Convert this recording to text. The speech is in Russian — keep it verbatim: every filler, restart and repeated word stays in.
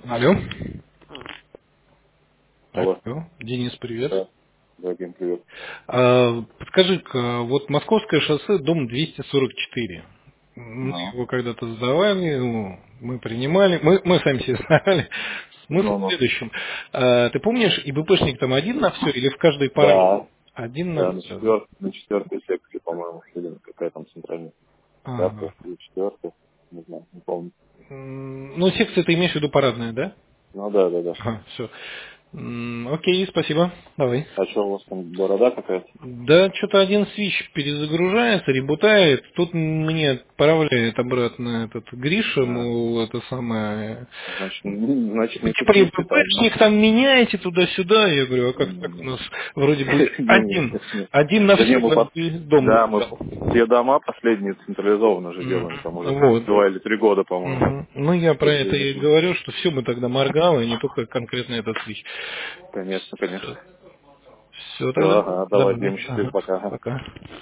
Алло. Алло. Алло. Денис, привет. Да. Да, Дим, привет. А, подскажи-ка, вот Московское шоссе, дом двести сорок четыре. Мы Ну, его когда-то сдавали, ну, мы принимали, мы, мы сами себе сдавали. Смысл ну, в ну. следующем. А, ты помнишь, ИБПшник там один на все или в каждой параллели? Да. Один на Да, на все. четвертой, на четвертой секции, по-моему, или какая там центральная. Пятая Ага. или четвертая. Не знаю, не помню. М, Ну, секция ты имеешь в виду парадная, да? Ну да, да, да. Ага, все. Окей, спасибо. Давай. А что у вас там борода какая-то? Да, что-то один свич перезагружается, ребутает. Тут мне отправляет обратно этот Гриша, А, мол, это самое... значит, н- значит Типа, не типа, не специально. ИППшник там меняете туда-сюда. Я говорю, а как так у Не-не-не. нас вроде бы один, Не-не-не. один на Да не, все, мы на пос- дом да, мы сдал. все дома последние централизованно же Мгм. делаем, там уже Вот. два или три года, по-моему. Мгм. Ну, я про Только это из-за и этого. говорю, что все мы тогда моргало, и не только конкретно этот свич. Конечно, конечно. Все Все, тогда. ага, давай, Давай. Дим, счастливо, Ага. пока. Ага. Пока.